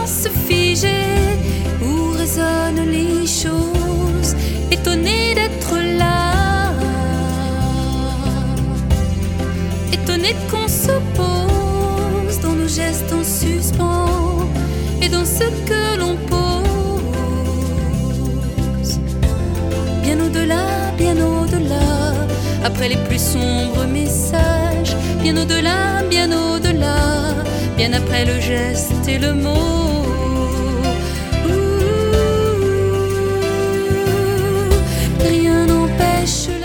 silence figé où résonnent les choses, étonné d'être là, étonné qu'on se pose dans nos gestes en suspens et dans ce que l'on pose. Bien au-delà, après les plus sombres messages, bien au-delà, bien après le geste et le mot. Rien n'empêche